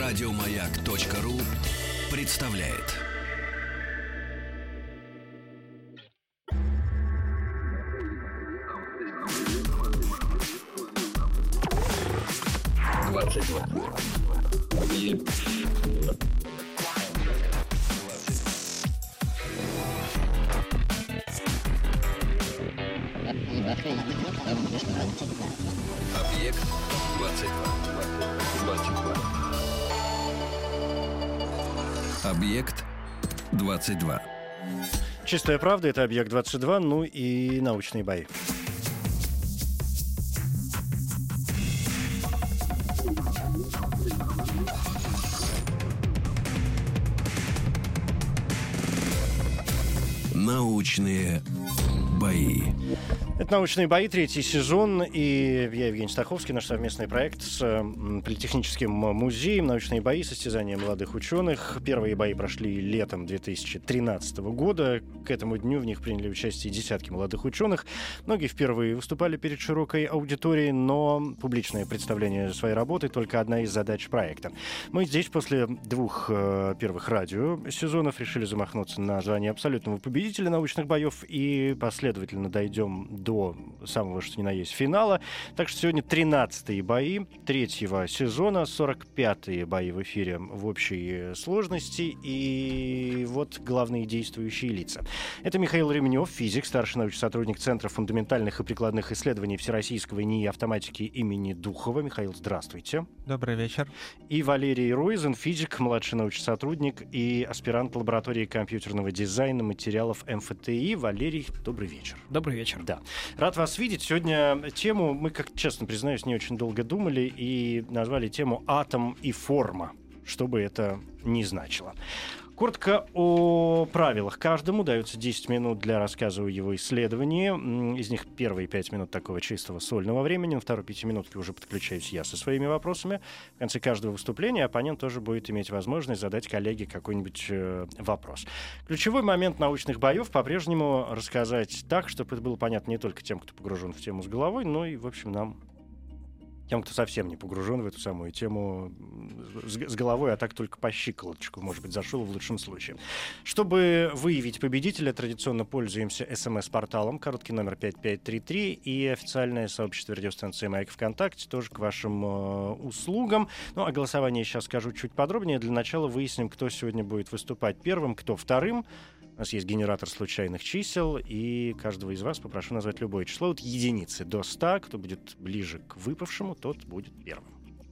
Радиомаяк.ру представляет. Объект 22. Объект 22. Чистая правда, это «Объект 22», ну и научные бои. Научные бои. Это «Научные бои», третий сезон, и я, Евгений Стаховский, наш совместный проект с Политехническим музеем «Научные бои», состязания молодых ученых. Первые бои прошли летом 2013 года. К этому дню в них приняли участие десятки молодых ученых. Многие впервые выступали перед широкой аудиторией, но публичное представление своей работы — только одна из задач проекта. Мы здесь после двух первых радиосезонов решили замахнуться на звание абсолютного победителя научных боев и последовательно дойдем до самого, что ни на есть, финала. Так что сегодня 13-е бои третьего сезона, 45-е бои в эфире в общей сложности. И вот главные действующие лица. Это Михаил Ремнев, физик, старший научный сотрудник Центра фундаментальных и прикладных исследований Всероссийского НИИ автоматики имени Духова. Михаил, здравствуйте. Добрый вечер. И Валерий Руизен, физик, младший научный сотрудник и аспирант лаборатории компьютерного дизайна материалов МФТИ. Валерий, добрый вечер. Добрый вечер. Да. Рад вас видеть. Сегодня тему мы, как честно признаюсь, не очень долго думали и назвали тему «Атом и форма», что бы это ни значило. Коротко о правилах. Каждому дается 10 минут для рассказа о его исследовании. Из них первые 5 минут такого чистого сольного времени. На второй 5 минутке уже подключаюсь я со своими вопросами. В конце каждого выступления оппонент тоже будет иметь возможность задать коллеге какой-нибудь вопрос. Ключевой момент научных боев по-прежнему рассказать так, чтобы это было понятно не только тем, кто погружен в тему с головой, но и, в общем, нам, тем, кто совсем не погружен в эту самую тему с головой, а так только по щиколоточку, может быть, зашел в лучшем случае. Чтобы выявить победителя, традиционно пользуемся СМС-порталом, короткий номер 5533, и официальное сообщество радиостанции «Маяк» ВКонтакте тоже к вашим услугам. Ну, о голосовании сейчас скажу чуть подробнее. Для начала выясним, кто сегодня будет выступать первым, кто вторым. У нас есть генератор случайных чисел, и каждого из вас попрошу назвать любое число от единицы до 100. Кто будет ближе к выпавшему, тот будет первым.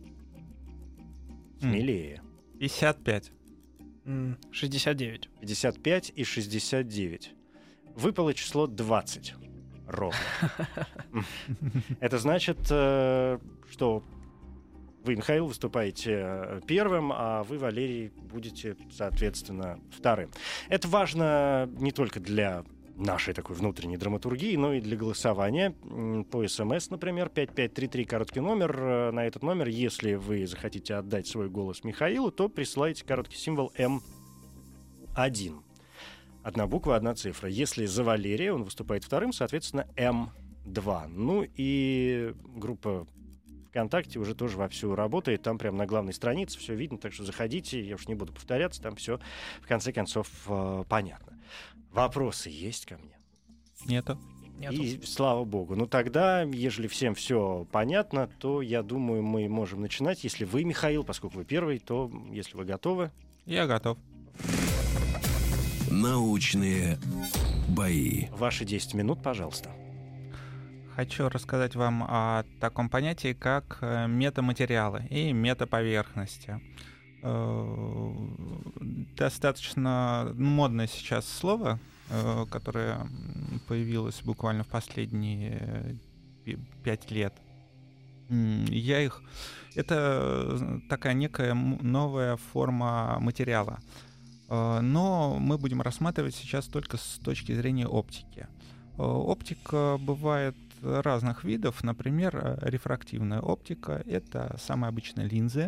Смелее. 55. 69. 55 и 69. Выпало число 20. Ровно. Это значит, что вы, Михаил, выступаете первым, а вы, Валерий, будете, соответственно, вторым. Это важно не только для нашей такой внутренней драматургии, но и для голосования. По СМС, например, 5533, короткий номер. На этот номер, если вы захотите отдать свой голос Михаилу, то присылайте короткий символ М1. Одна буква, одна цифра. Если за Валерия, он выступает вторым, соответственно, М2. Ну и группа ВКонтакте уже тоже вовсю работает. Там прямо на главной странице все видно, так что заходите, я уж не буду повторяться, там все в конце концов понятно. Вопросы есть ко мне? Нету. И слава богу. Ну тогда, ежели всем все понятно, то, я думаю, мы можем начинать. Если вы, Михаил, поскольку вы первый, то если вы готовы... Я готов. Научные бои. Ваши 10 минут, пожалуйста. Хочу рассказать вам о таком понятии, как метаматериалы и метаповерхности. Достаточно модное сейчас слово, которое появилось буквально в последние 5 лет. Это такая некая новая форма материала. Но мы будем рассматривать сейчас только с точки зрения оптики. Оптика бывает разных видов. Например, рефрактивная оптика — это самые обычные линзы,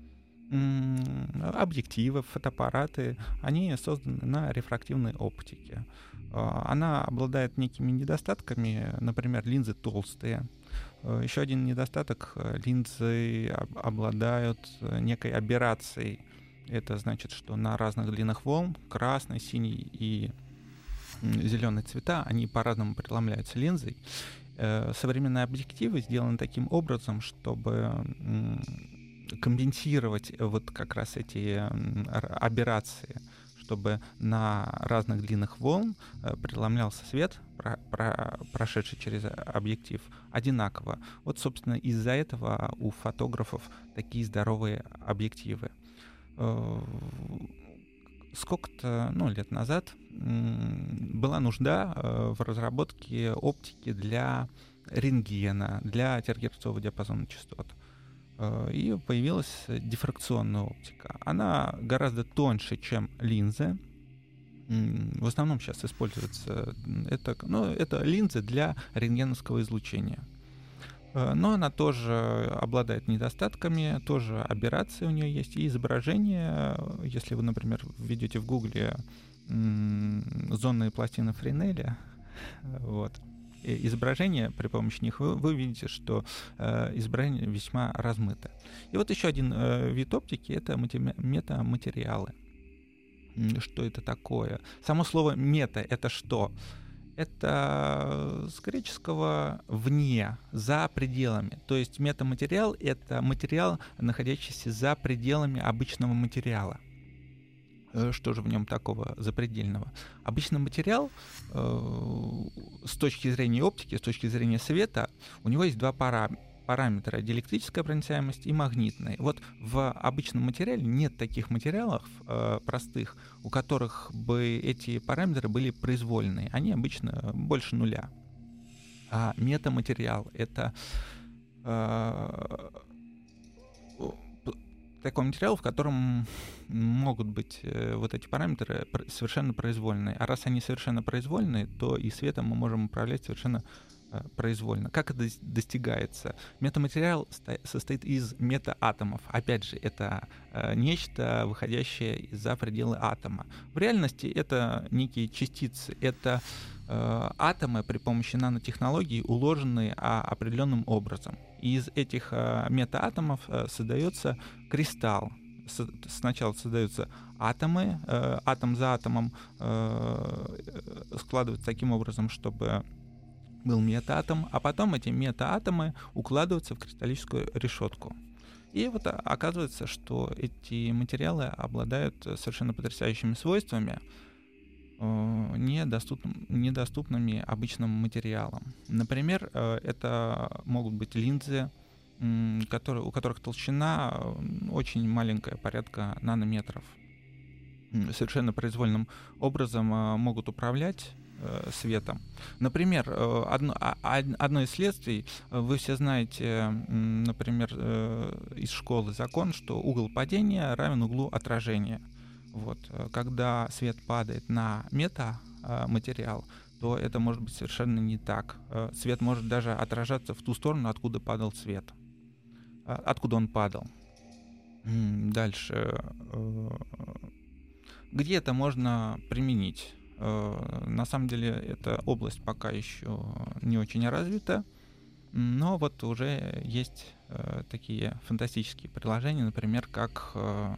объективы, фотоаппараты. Они созданы на рефрактивной оптике. Она обладает некими недостатками. Например, линзы толстые. Еще один недостаток: линзы обладают некой аберрацией. Это значит, что на разных длинах волн, красный, синий и зеленый цвета, они по-разному преломляются линзой. Современные объективы сделаны таким образом, чтобы компенсировать вот как раз эти аберрации, чтобы на разных длинах волн преломлялся свет, прошедший через объектив, одинаково. Вот, собственно, из-за этого у фотографов такие здоровые объективы. Сколько-то лет назад была нужда в разработке оптики для рентгена, для тергерцового диапазона частот. И появилась дифракционная оптика. Она гораздо тоньше, чем линзы. В основном сейчас используется это линзы для рентгеновского излучения. Но она тоже обладает недостатками, тоже аберрации у нее есть. И изображение, если вы, например, введете в Гугле зонные пластины Френеля, изображение при помощи них, вы видите, что изображение весьма размыто. И вот еще один вид оптики — это метаматериалы. Что это такое? Само слово «мета» — это что? Это с греческого «вне», «за пределами». То есть метаматериал — это материал, находящийся за пределами обычного материала. Что же в нем такого запредельного? Обычный материал, с точки зрения оптики, с точки зрения света, у него есть два параметра: диэлектрическая проницаемость и магнитная. Вот в обычном материале нет таких материалов простых, у которых бы эти параметры были произвольные. Они обычно больше нуля. А метаматериал — это такой материал, в котором могут быть вот эти параметры совершенно произвольные. А раз они совершенно произвольные, то и светом мы можем управлять совершенно произвольно. Как это достигается? Метаматериал состоит из метаатомов. Опять же, это нечто, выходящее за пределы атома. В реальности это некие частицы, это атомы при помощи нанотехнологий, уложенные определенным образом. И из этих метаатомов создается кристалл. Сначала создаются атомы, атом за атомом складываются таким образом, чтобы был метаатом, а потом эти метаатомы укладываются в кристаллическую решетку. И вот оказывается, что эти материалы обладают совершенно потрясающими свойствами, недоступными обычным материалам. Например, это могут быть линзы, у которых толщина очень маленькая, порядка нанометров. Совершенно произвольным образом могут управлять светом. Например, одно из следствий, вы все знаете, например, из школы закон, что угол падения равен углу отражения. Вот. Когда свет падает на метаматериал, то это может быть совершенно не так. Свет может даже отражаться в ту сторону, откуда падал свет. Откуда он падал. Дальше. Где это можно применить? На самом деле эта область пока еще не очень развита, но вот уже есть такие фантастические приложения, например, как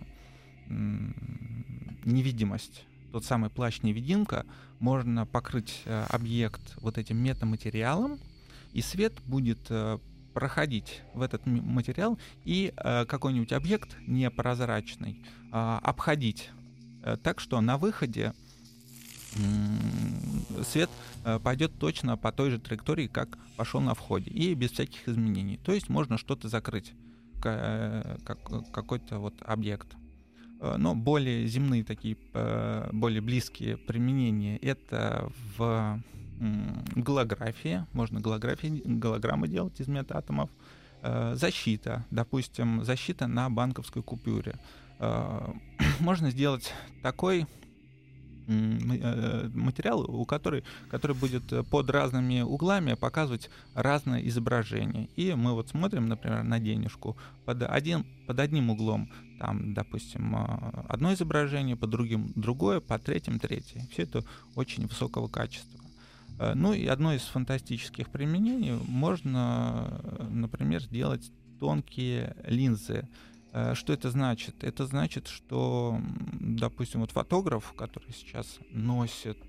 невидимость. Тот самый плащ-невидимка, можно покрыть объект вот этим метаматериалом, и свет будет проходить в этот материал и какой-нибудь объект непрозрачный обходить так, что на выходе свет пойдет точно по той же траектории, как пошел на входе, и без всяких изменений. То есть можно что-то закрыть, какой-то вот объект. Но более земные такие, более близкие применения — это в голографии. Можно голограммы делать из метаатомов. Защита, допустим, защита на банковской купюре. Можно сделать такой материал, который будет под разными углами показывать разное изображение. И мы вот смотрим, например, на денежку под одним углом, там, допустим, одно изображение, под другим другое, под третьим третье. Все это очень высокого качества. Ну и одно из фантастических применений можно, например, сделать тонкие линзы. Что это значит? Это значит, что, допустим, вот фотограф, который сейчас носит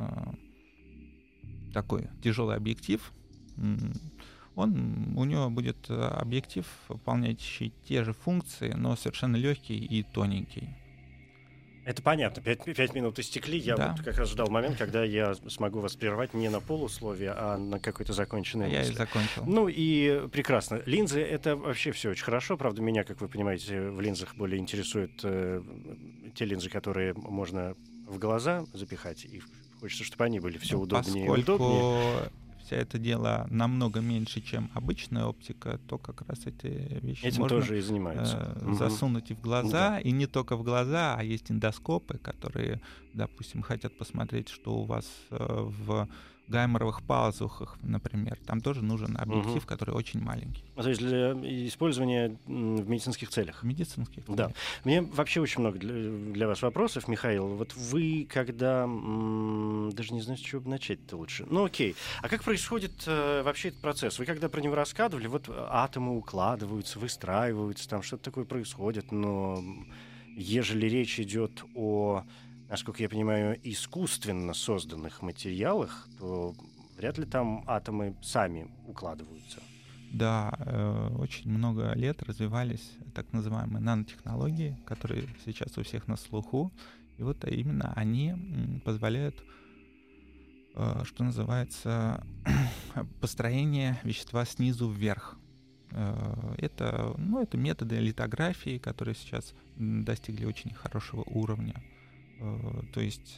такой тяжелый объектив, у него будет объектив, выполняющий те же функции, но совершенно легкий и тоненький. Это понятно. 5 минут истекли. Я Да. вот как раз ждал момент, когда я смогу вас прервать не на полусловие, а на какой-то законченной Я и мысли. закончил. Ну и прекрасно. Линзы — это вообще все очень хорошо. Правда, меня, как вы понимаете, в линзах более интересуют те линзы, которые можно в глаза запихать. И хочется, чтобы они были все удобнее и удобнее. Поскольку вся это дело намного меньше, чем обычная оптика, то как раз эти вещи Этим можно тоже и занимаются. засунуть и в глаза, и не только в глаза, а есть эндоскопы, которые, допустим, хотят посмотреть, что у вас в гайморовых пазухах, например. Там тоже нужен объектив, который очень маленький. То есть для использования в медицинских целях. В медицинских целях. Да. Мне вообще очень много для вас вопросов, Михаил. Вот вы, когда... даже не знаю, с чего бы начать-то лучше. Ну, окей. А как происходит вообще этот процесс? Вы когда про него рассказывали, вот атомы укладываются, выстраиваются, там что-то такое происходит, но ежели речь идет о, насколько я понимаю, искусственно созданных материалах, то вряд ли там атомы сами укладываются. Да, очень много лет развивались так называемые нанотехнологии, которые сейчас у всех на слуху. И вот именно они позволяют, что называется, построение вещества снизу вверх. Это методы литографии, которые сейчас достигли очень хорошего уровня. То есть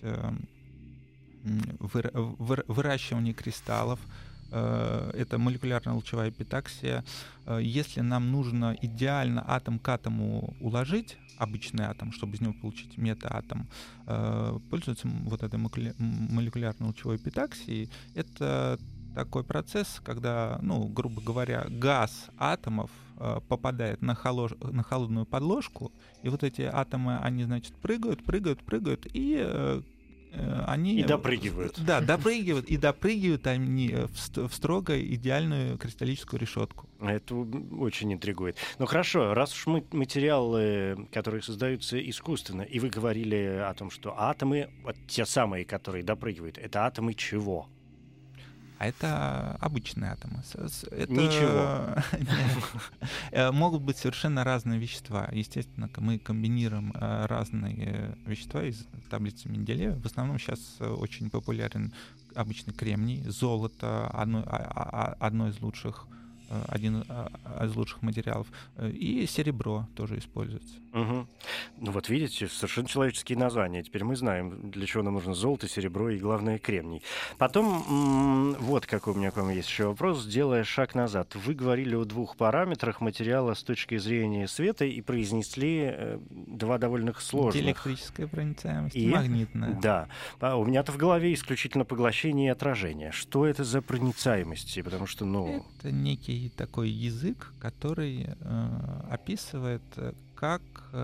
выращивание кристаллов, это молекулярно-лучевая эпитаксия. Если нам нужно идеально атом к атому уложить, обычный атом, чтобы из него получить метаатом, пользуются вот этой молекулярно-лучевой эпитаксией. Это такой процесс, когда, грубо говоря, газ атомов попадает на холодную подложку, и вот эти атомы, они, значит, прыгают, и они... И допрыгивают. Да, допрыгивают они в строго идеальную кристаллическую решетку. Это очень интригует. Ну хорошо, раз уж материалы, которые создаются искусственно, и вы говорили о том, что атомы, вот те самые, которые допрыгивают, это атомы чего? А это обычные атомы. Ничего. Могут быть совершенно разные вещества. Естественно, мы комбинируем разные вещества из таблицы Менделеева. В основном сейчас очень популярен обычный кремний, золото, один из лучших материалов, и серебро тоже используется. Угу. Ну вот видите, совершенно человеческие названия. Теперь мы знаем, для чего нам нужно золото, серебро и, главное, кремний. Потом, вот какой у меня к вам есть еще вопрос, делая шаг назад. Вы говорили о двух параметрах материала с точки зрения света и произнесли два довольно сложных. Диэлектрическая проницаемость и магнитная. Да. У меня-то в голове исключительно поглощение и отражение. Что это за проницаемости? Потому что, Это некий такой язык, который описывает, как,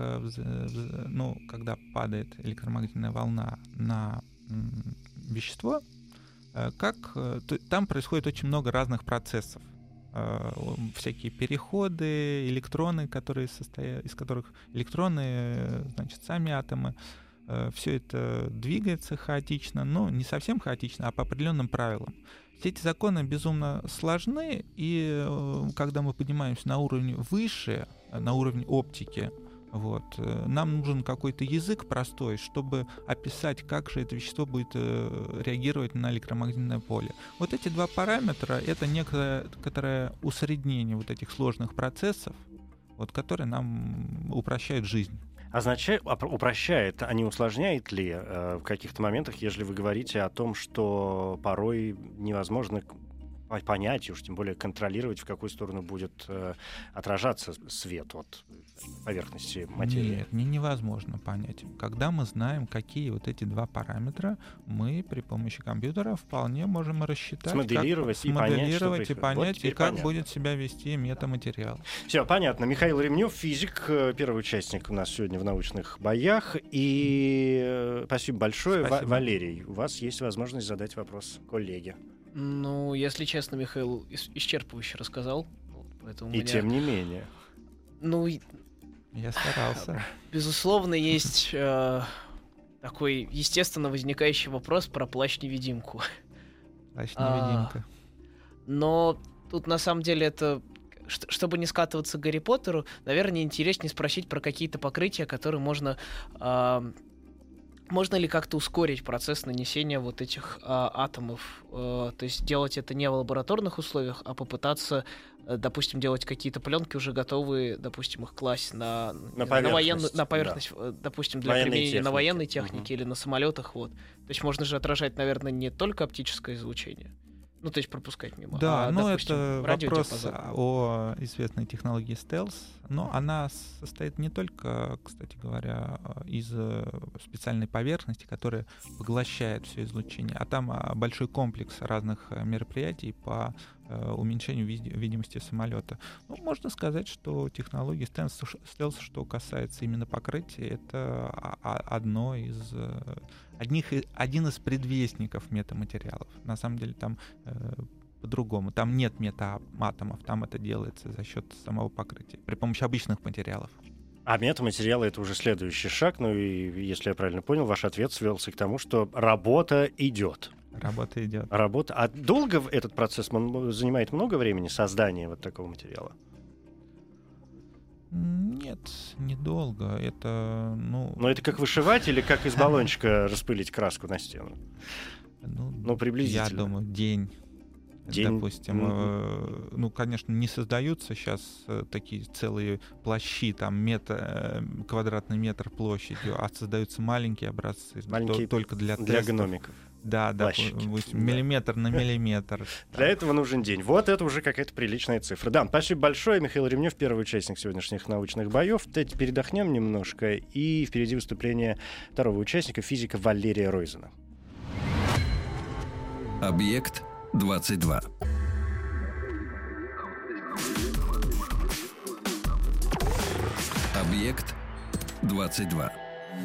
когда падает электромагнитная волна на вещество, там происходит очень много разных процессов. Всякие переходы, электроны, из которых электроны, значит, сами атомы. Все это двигается хаотично, но не совсем хаотично, а по определенным правилам. Все эти законы безумно сложны, и когда мы поднимаемся на уровень выше, на уровень оптики, нам нужен какой-то язык простой, чтобы описать, как же это вещество будет реагировать на электромагнитное поле. Вот эти два параметра — это некоторое усреднение вот этих сложных процессов, которые нам упрощают жизнь. Упрощает, а не усложняет ли в каких-то моментах, если вы говорите о том, что порой невозможно понять, и уж тем более контролировать, в какую сторону будет отражаться свет от поверхности материи. Нет, невозможно понять. Когда мы знаем, какие вот эти два параметра, мы при помощи компьютера вполне можем рассчитать, смоделировать и понять, и как будет себя вести метаматериал. Все, понятно. Михаил Ремнев, физик, первый участник у нас сегодня в научных боях. И спасибо большое. Спасибо. Валерий, у вас есть возможность задать вопрос коллеге. Ну, если честно, Михаил исчерпывающе рассказал. Поэтому и тем не менее. Ну, я старался. Безусловно, есть такой естественно возникающий вопрос про плащ-невидимку. Плащ-невидимка. Но тут на самом деле это... Чтобы не скатываться к Гарри Поттеру, наверное, интереснее спросить про какие-то покрытия, которые можно... Можно ли как-то ускорить процесс нанесения вот этих атомов? То есть делать это не в лабораторных условиях, а попытаться, допустим, делать какие-то пленки уже готовые, допустим, их класть на поверхность, да. Допустим, для применения техники. На военной технике или на самолетах. Вот. То есть можно же отражать, наверное, не только оптическое излучение. Ну, то есть пропускать мимо. Да, допустим, это вопрос о известной технологии стелс, но она состоит не только, кстати говоря, из специальной поверхности, которая поглощает все излучение, а там большой комплекс разных мероприятий по уменьшению видимости самолета. Ну, можно сказать, что технология стелс, что касается именно покрытия, это один из предвестников метаматериалов. На самом деле там по-другому. Там нет метаатомов, там это делается за счет самого покрытия, при помощи обычных материалов. А метаматериалы — это уже следующий шаг. Ну и, если я правильно понял, ваш ответ свелся к тому, что работа идет. Работа идет. А долго этот процесс занимает много времени, создание вот такого материала? Нет, недолго. Это, Но это как вышивать или как из баллончика распылить краску на стену? Ну, приблизительно. Я думаю, день. Допустим, конечно, не создаются сейчас такие целые плащи, там квадратный метр площадью, а создаются маленькие образцы, только для гномиков. Да, миллиметр на миллиметр. Для этого нужен день. Вот это уже какая-то приличная цифра. Да, спасибо большое. Михаил Ремнев, первый участник сегодняшних научных боев. Давайте передохнем немножко. И впереди выступление второго участника, физика Валерия Ройзена. Объект 22. Объект 22.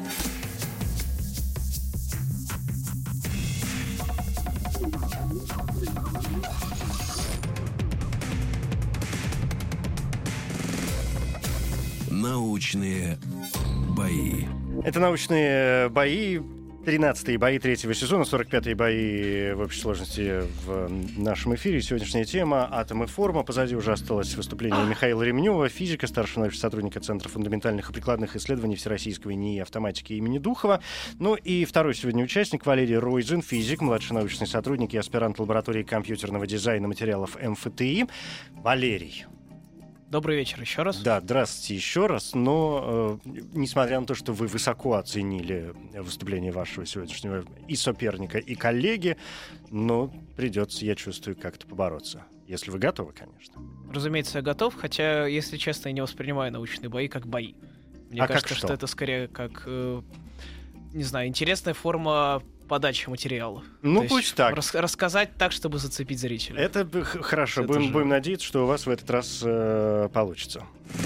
Научные бои. Это научные бои. 13-е бои третьего сезона, 45-е бои в общей сложности в нашем эфире. Сегодняшняя тема — атом и форма. Позади уже осталось выступление Михаила Ремнева, физика, старшего научного сотрудника Центра фундаментальных и прикладных исследований Всероссийского НИИ автоматики имени Духова. Ну и второй сегодня участник Валерий Ройзен, физик, младший научный сотрудник и аспирант лаборатории компьютерного дизайна материалов МФТИ. Валерий. Добрый вечер еще раз. Да, здравствуйте еще раз. Но, несмотря на то, что вы высоко оценили выступление вашего сегодняшнего и соперника, и коллеги, но придется, я чувствую, как-то побороться. Если вы готовы, конечно. Разумеется, я готов, хотя, если честно, я не воспринимаю научные бои как бои. Мне кажется, что это скорее как, не знаю, интересная форма подачи материала. Ну, пусть так. Рассказать так, чтобы зацепить зрителя. Это хорошо. Будем надеяться, что у вас в этот раз получится.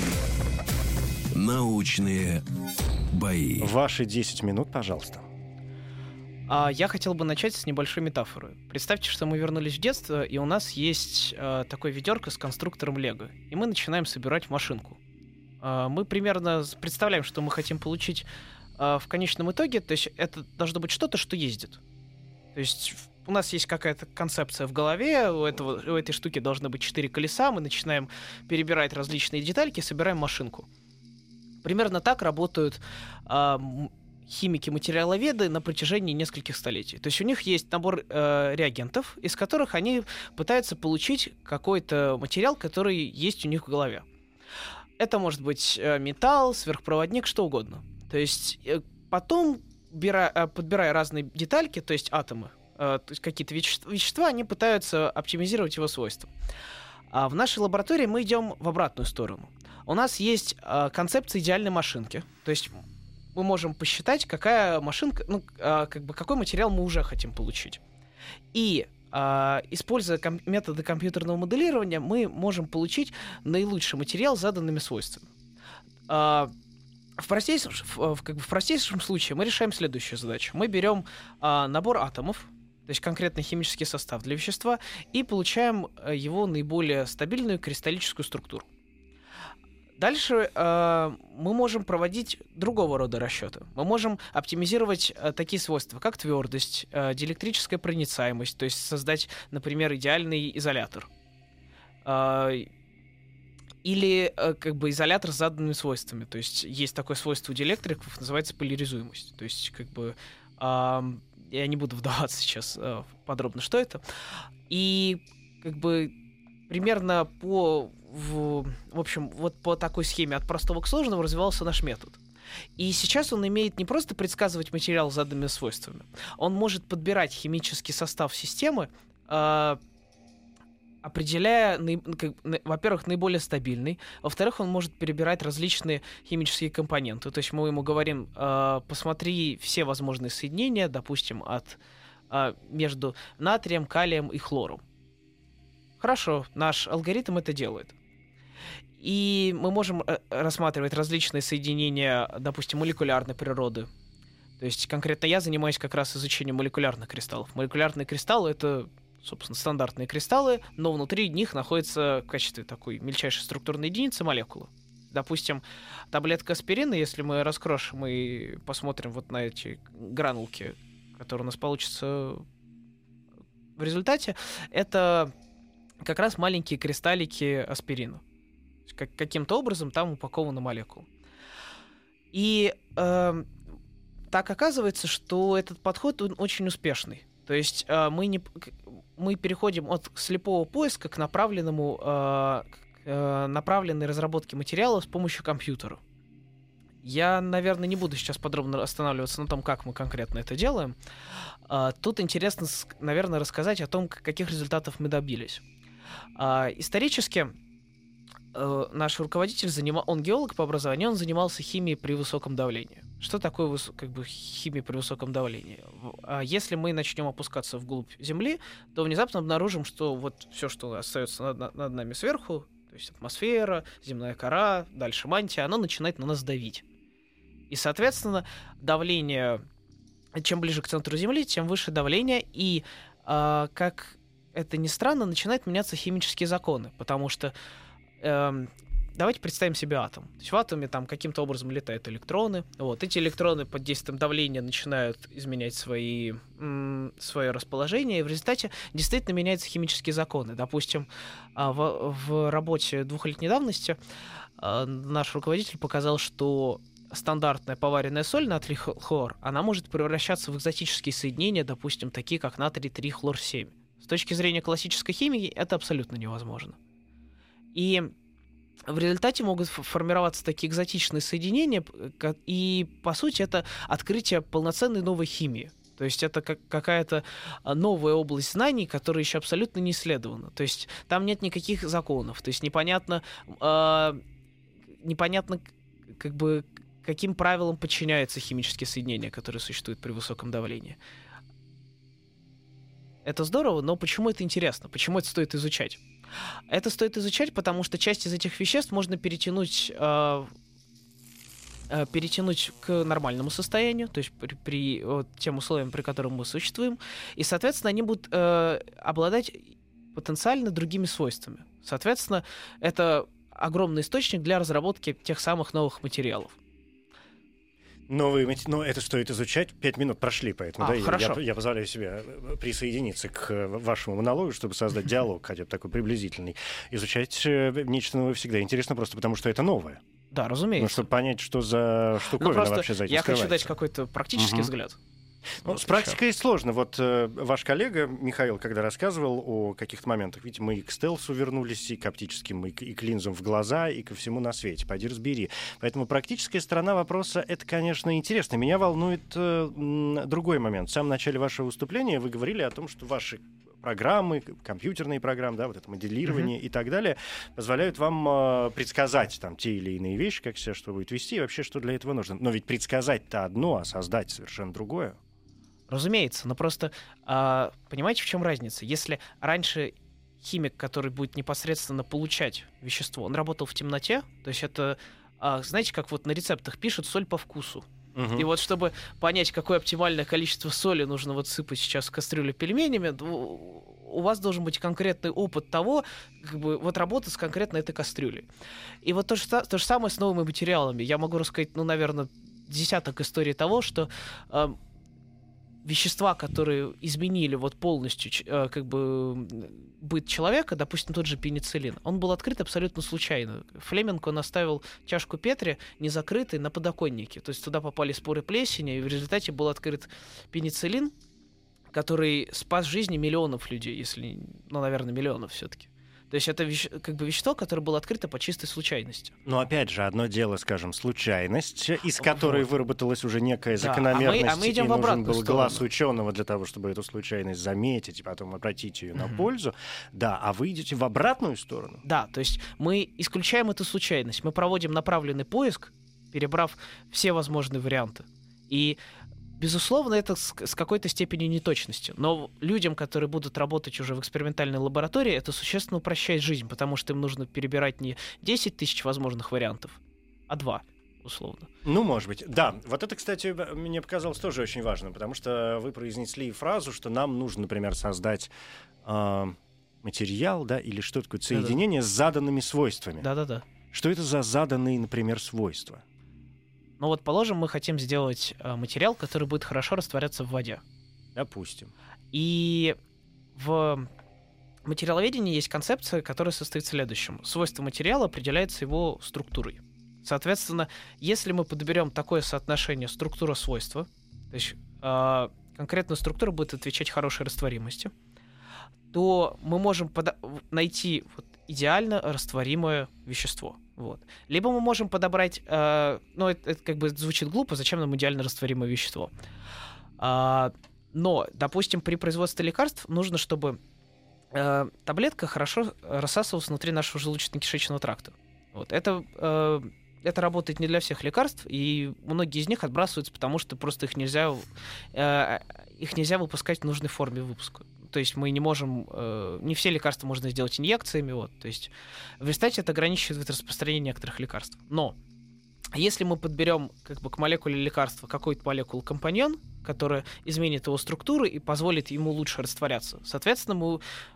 Научные бои. Ваши 10 минут, пожалуйста. Я хотел бы начать с небольшой метафоры. Представьте, что мы вернулись в детство, и у нас есть такое ведерко с конструктором Лего. И мы начинаем собирать машинку. Мы примерно представляем, что мы хотим получить в конечном итоге, то есть это должно быть что-то, что ездит. То есть у нас есть какая-то концепция в голове, у этой штуки должны быть 4 колеса, мы начинаем перебирать различные детальки, собираем машинку. Примерно так работают химики-материаловеды на протяжении нескольких столетий. То есть у них есть набор реагентов, из которых они пытаются получить какой-то материал, который есть у них в голове. Это может быть металл, сверхпроводник, что угодно. То есть потом, подбирая разные детальки, то есть атомы, то есть какие-то вещества, они пытаются оптимизировать его свойства. А в нашей лаборатории мы идем в обратную сторону. У нас есть концепция идеальной машинки. То есть мы можем посчитать, какая машинка, какой материал мы уже хотим получить. И используя методы компьютерного моделирования, мы можем получить наилучший материал с заданными свойствами. В простейшем случае мы решаем следующую задачу. Мы берем набор атомов, то есть конкретный химический состав для вещества, и получаем его наиболее стабильную кристаллическую структуру. Дальше мы можем проводить другого рода расчеты. Мы можем оптимизировать такие свойства, как твердость, диэлектрическая проницаемость, то есть создать, например, идеальный изолятор. Или изолятор с заданными свойствами. То есть есть такое свойство у диэлектриков, называется поляризуемость. То есть я не буду вдаваться сейчас подробно, что это. И примерно по такой схеме от простого к сложному развивался наш метод. И сейчас он имеет не просто предсказывать материал с заданными свойствами, он может подбирать химический состав системы, определяя, во-первых, наиболее стабильный, во-вторых, он может перебирать различные химические компоненты. То есть мы ему говорим, посмотри все возможные соединения, допустим, между натрием, калием и хлором. Хорошо, наш алгоритм это делает. И мы можем рассматривать различные соединения, допустим, молекулярной природы. То есть конкретно я занимаюсь как раз изучением молекулярных кристаллов. Молекулярные кристаллы — это, собственно, стандартные кристаллы, но внутри них находится в качестве такой мельчайшей структурной единицы молекулы. Допустим, таблетка аспирина, если мы раскрошим и посмотрим вот на эти гранулки, которые у нас получатся в результате, это как раз маленькие кристаллики аспирина. Каким-то образом там упакована молекула. И так оказывается, что этот подход он очень успешный. То есть мы переходим от слепого поиска к направленной разработке материала с помощью компьютера. Я, наверное, не буду сейчас подробно останавливаться на том, как мы конкретно это делаем. Тут интересно, наверное, рассказать о том, каких результатов мы добились. Исторически наш руководитель, он геолог по образованию, он занимался химией при высоком давлении. Что такое химия при высоком давлении? Если мы начнем опускаться вглубь Земли, то внезапно обнаружим, что вот все, что остается над нами сверху, то есть атмосфера, земная кора, дальше мантия, оно начинает на нас давить. И, соответственно, давление, чем ближе к центру Земли, тем выше давление, и, как это ни странно, начинают меняться химические законы, потому что давайте представим себе атом. То есть в атоме там каким-то образом летают электроны. Вот. Эти электроны под действием давления начинают изменять свое расположение, и в результате действительно меняются химические законы. Допустим, в работе 2-летней давности наш руководитель показал, что стандартная поваренная соль, натрий-хлор, она может превращаться в экзотические соединения, допустим, такие как натрий-3-хлор-7. С точки зрения классической химии это абсолютно невозможно. И в результате могут формироваться такие экзотичные соединения, и, по сути, это открытие полноценной новой химии. То есть это какая-то новая область знаний, которая еще абсолютно не исследована. То есть там нет никаких законов. То есть непонятно каким правилам подчиняются химические соединения, которые существуют при высоком давлении. Это здорово, но почему это интересно? Почему это стоит изучать? Это стоит изучать, потому что часть из этих веществ можно перетянуть к нормальному состоянию, то есть при тем условиям, при которых мы существуем, и, соответственно, они будут обладать потенциально другими свойствами. Соответственно, это огромный источник для разработки тех самых новых материалов. Но это стоит изучать. 5 минут прошли, поэтому я позволяю себе присоединиться к вашему монологу, чтобы создать диалог, хотя бы такой приблизительный. Изучать нечто новое всегда интересно просто потому, что это новое. Да, разумеется. Чтобы понять, что за штуковина вообще за этим я скрывается. хочу дать какой-то практический взгляд. Ну, с практикой сложно. Вот ваш коллега Михаил, когда рассказывал о каких-то моментах, видите, мы и к стелсу вернулись, и к оптическим, и к линзам в глаза, и ко всему на свете. Пойди разбери. Поэтому практическая сторона вопроса — это, конечно, интересно. Меня волнует другой момент. В самом начале вашего выступления вы говорили о том, что ваши программы, компьютерные программы, да, вот это моделирование и так далее, позволяют вам предсказать там те или иные вещи, как себя что будет вести, и вообще, что для этого нужно. Но ведь предсказать-то одно, а создать совершенно другое. Разумеется, но просто понимаете, в чем разница? Если раньше химик, который будет непосредственно получать вещество, он работал в темноте, то есть это, знаете, как вот на рецептах пишут соль по вкусу. И вот чтобы понять, какое оптимальное количество соли нужно вот сыпать сейчас в кастрюлю пельменями, у вас должен быть конкретный опыт того, как бы вот работы с конкретно этой кастрюлей. И вот то же самое с новыми материалами. Я могу рассказать, ну, наверное, десяток историй того, что вещества, которые изменили вот полностью как бы быт человека, допустим, тот же пенициллин, он был открыт абсолютно случайно. Флеминг, он оставил чашку Петри незакрытой на подоконнике. То есть туда попали споры плесени, и в результате был открыт пенициллин, который спас жизни миллионов людей, если, ну, наверное, миллионов все-таки. То есть это как бы вещество, которое было открыто по чистой случайности. Но опять же, одно дело, скажем, случайность, из которой выработалась уже некая закономерность, а мы идем и в обратную нужен был сторону. глаз ученого для того, чтобы эту случайность заметить и потом обратить ее на пользу. Да, а вы идете в обратную сторону. Да, то есть мы исключаем эту случайность. Мы проводим направленный поиск, перебрав все возможные варианты. И безусловно, это с какой-то степенью неточности. Но людям, которые будут работать уже в экспериментальной лаборатории, это существенно упрощает жизнь, потому что им нужно перебирать не 10 тысяч возможных вариантов, а 2, условно. Ну, может быть. Да, вот это, кстати, мне показалось тоже очень важным, потому что вы произнесли фразу, что нам нужно, например, создать материал, да, или что такое соединение с заданными свойствами. Да-да-да. Что это за заданные, например, свойства? Ну вот, положим, мы хотим сделать материал, который будет хорошо растворяться в воде. Допустим. И в материаловедении есть концепция, которая состоит в следующем. Свойство материала определяется его структурой. Соответственно, если мы подберем такое соотношение структура-свойства, то есть конкретная структура будет отвечать хорошей растворимости, то мы можем найти вот идеально растворимое вещество. Вот. Либо мы можем подобрать... ну, это как бы звучит глупо, зачем нам идеально растворимое вещество? Но, допустим, при производстве лекарств нужно, чтобы таблетка хорошо рассасывалась внутри нашего желудочно-кишечного тракта. Вот. Это работает не для всех лекарств, и многие из них отбрасываются, потому что просто их нельзя выпускать в нужной форме выпуска. То есть мы не можем... не все лекарства можно сделать инъекциями. Вот. То есть в результате это ограничивает распространение некоторых лекарств. Но если мы подберем как бы к молекуле лекарства какой-то молекул-компаньон, которая изменит его структуру и позволит ему лучше растворяться, соответственно, мы...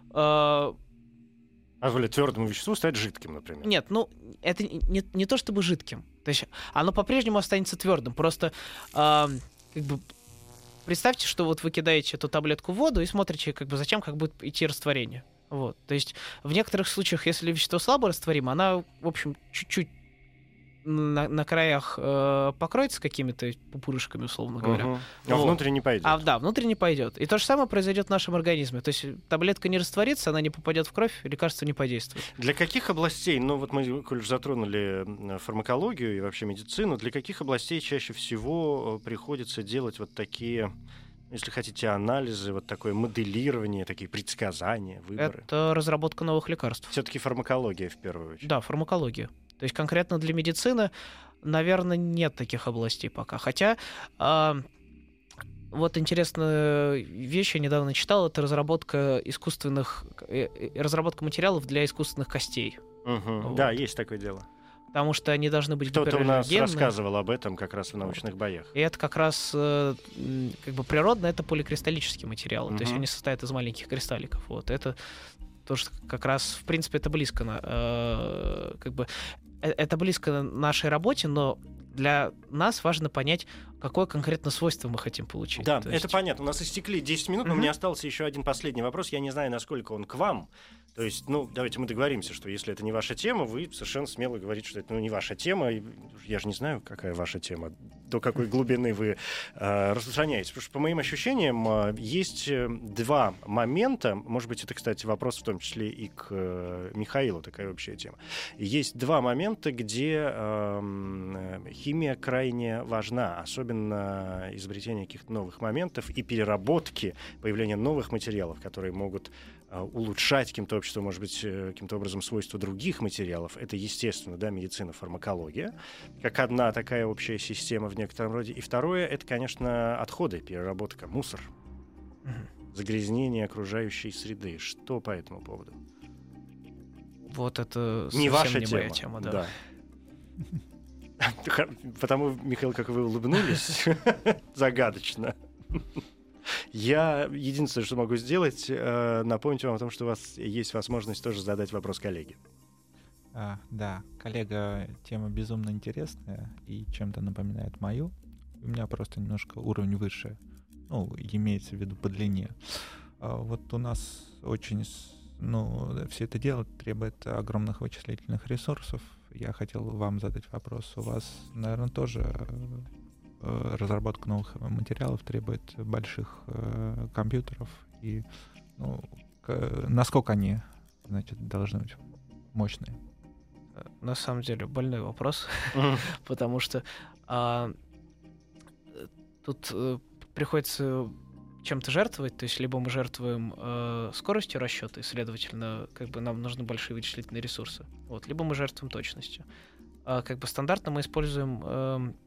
Позволит твердому веществу стать жидким, например. Нет, ну, это не то чтобы жидким. То есть оно по-прежнему останется твердым. Просто как бы... Представьте, что вот вы кидаете эту таблетку в воду и смотрите, как бы зачем, как будет идти растворение. Вот. То есть в некоторых случаях, если вещество слабо растворимо, она, в общем, чуть-чуть на краях покроется какими-то пупырышками, условно говоря. А внутрь не пойдет. Да, внутрь не пойдет. И то же самое произойдет в нашем организме. То есть таблетка не растворится, она не попадет в кровь, лекарство не подействует. Для каких областей, ну вот мы, коль затронули фармакологию и вообще медицину, для каких областей чаще всего приходится делать вот такие, если хотите, анализы, вот такое моделирование, такие предсказания, выборы? Это разработка новых лекарств. Все-таки фармакология в первую очередь. Да, фармакология. То есть конкретно для медицины, наверное, нет таких областей пока. Хотя вот интересная вещь я недавно читал, это разработка материалов для искусственных костей. Вот. Да, есть такое дело. Потому что они должны быть Кто-то у нас гипераллергенные. рассказывал об этом как раз в научных боях. И это как раз как бы природно, это поликристаллические материалы. То есть они состоят из маленьких кристалликов. Вот. Это тоже как раз, в принципе, это близко это близко нашей работе, но для нас важно понять, какое конкретно свойство мы хотим получить. Да, То есть... это понятно. У нас истекли 10 минут, но у меня остался еще один последний вопрос. Я не знаю, насколько он к вам. То есть, ну, давайте мы договоримся, что если это не ваша тема, вы совершенно смело говорите, что это не ваша тема. Я же не знаю, какая ваша тема. до какой глубины вы распространяетесь. Потому что, по моим ощущениям, есть два момента, может быть, это, кстати, вопрос в том числе и к Михаилу, такая общая тема. Есть два момента, где химия крайне важна, особенно изобретение каких-то новых моментов и переработки, появление новых материалов, которые могут улучшать каким-то обществом, может быть, каким-то образом свойства других материалов. Это, естественно, да, медицина, фармакология, как одна такая общая система в некотором роде. И второе — это, конечно, отходы, переработка, мусор, загрязнение окружающей среды. Что по этому поводу? Вот это не совсем ваша не тема. моя тема, да. Потому, Михаил, как вы улыбнулись, загадочно. Я единственное, что могу сделать, напомнить вам о том, что у вас есть возможность тоже задать вопрос коллеге. Да, коллега, тема безумно интересная и чем-то напоминает мою. У меня просто немножко уровень выше, ну, имеется в виду по длине. Вот у нас очень, все это дело требует огромных вычислительных ресурсов. Я хотел вам задать вопрос. У вас, наверное, тоже разработка новых материалов требует больших компьютеров, и насколько они, значит, должны быть мощные? На самом деле больной вопрос, потому что тут приходится чем-то жертвовать, то есть либо мы жертвуем скоростью расчета, и, следовательно, как бы нам нужны большие вычислительные ресурсы, вот, либо мы жертвуем точностью. Как бы стандартно мы используем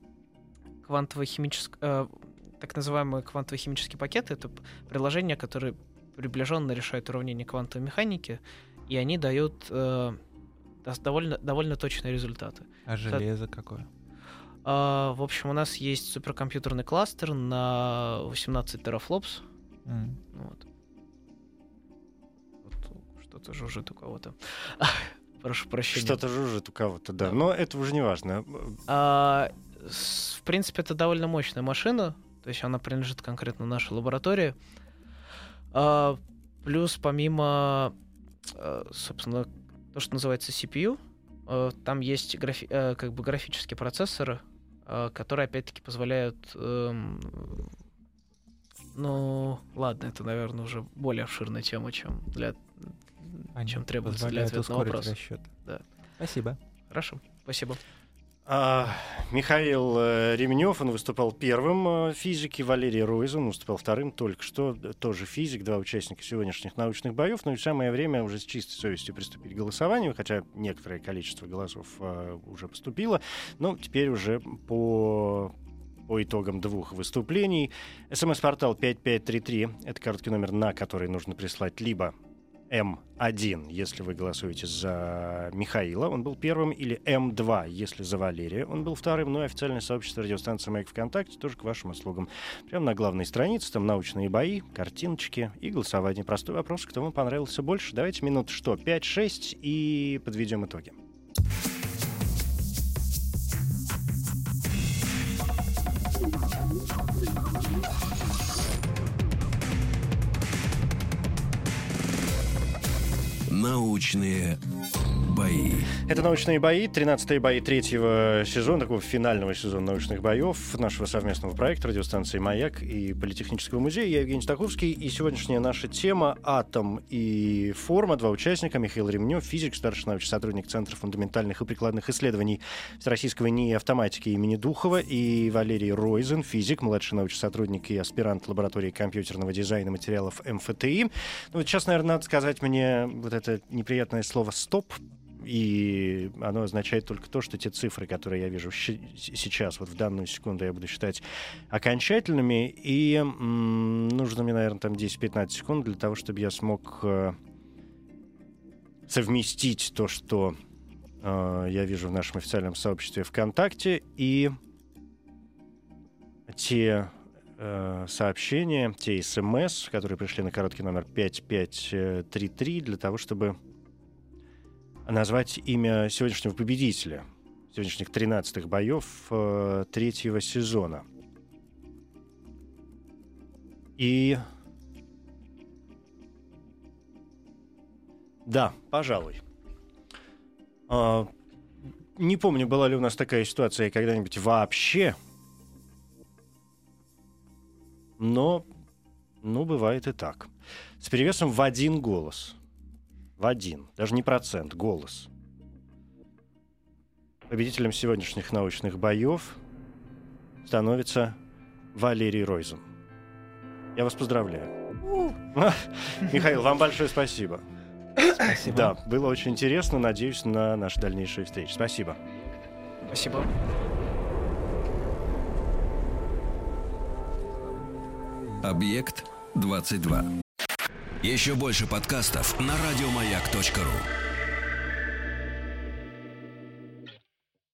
так называемые квантово-химические пакеты. Это приложения, которые приближенно решают уравнения квантовой механики, и они дают довольно точные результаты. А железо какое? В общем, у нас есть суперкомпьютерный кластер на 18 терафлопс. Вот. Что-то жужжит у кого-то. Прошу прощения. Что-то жужжит у кого-то, да. Но это уже не важно. В принципе, это довольно мощная машина, то есть она принадлежит конкретно нашей лаборатории. Плюс помимо, собственно, то, что называется CPU, там есть графические процессоры, которые, опять-таки, позволяют... ладно, это, наверное, уже более обширная тема, чем требуется для ответа на вопрос. Да. Спасибо. Хорошо, спасибо. Михаил Ремнев, он выступал первым в физике, Валерий Ройзен выступал вторым только что, тоже физик, два участника сегодняшних научных боев. Но и самое время уже с чистой совестью приступить к голосованию, хотя некоторое количество голосов уже поступило, но теперь уже по итогам двух выступлений. СМС-портал 5533, это короткий номер, на который нужно прислать либо М1, если вы голосуете за Михаила, он был первым, или М2, если за Валерия, он был вторым. Ну и официальное сообщество радиостанции «Маяк» ВКонтакте тоже к вашим услугам. Прямо на главной странице там научные бои, картиночки и голосование. Простой вопрос, кто вам понравился больше. Давайте минут 5-6 и подведем итоги. Научные бои. Это «Научные бои», 13-е бои третьего сезона, такого финального сезона научных боев нашего совместного проекта радиостанции «Маяк» и Политехнического музея. Я Евгений Стаховский, и сегодняшняя наша тема — атом и форма. Два участника: Михаил Ремнев, физик, старший научный сотрудник Центра фундаментальных и прикладных исследований Всероссийского НИИ автоматики имени Духова, и Валерий Ройзен, физик, младший научный сотрудник и аспирант лаборатории компьютерного дизайна материалов МФТИ. Ну, вот сейчас, наверное, надо сказать мне вот это неприятное слово «стоп», и оно означает только то, что те цифры, которые я вижу сейчас, вот в данную секунду, я буду считать окончательными, и нужно мне, наверное, там 10-15 секунд для того, чтобы я смог совместить то, что я вижу в нашем официальном сообществе ВКонтакте, и те сообщения, те СМС, которые пришли на короткий номер 5533, для того, чтобы назвать имя сегодняшнего победителя, сегодняшних 13-х боев третьего сезона. И да, пожалуй. Не помню, была ли у нас такая ситуация когда-нибудь вообще, но, бывает и так. С перевесом в 1 голос. В 1. Даже не процент, голос. Победителем сегодняшних научных боев становится Валерий Ройзен. Я вас поздравляю. Михаил, вам большое спасибо. Спасибо. Да, было очень интересно. Надеюсь на наши дальнейшие встречи. Спасибо. Спасибо. Объект 22. Еще больше подкастов на радиомаяк.ру.